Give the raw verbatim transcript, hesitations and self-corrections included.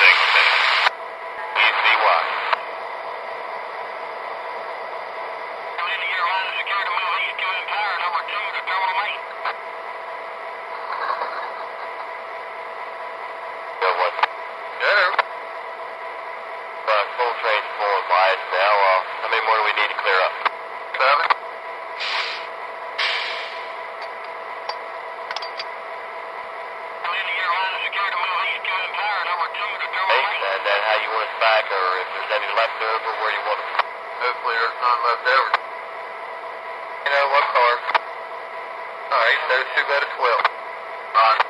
Hopefully there's none left over. You know what car? Alright, those two go to twelve. Alright.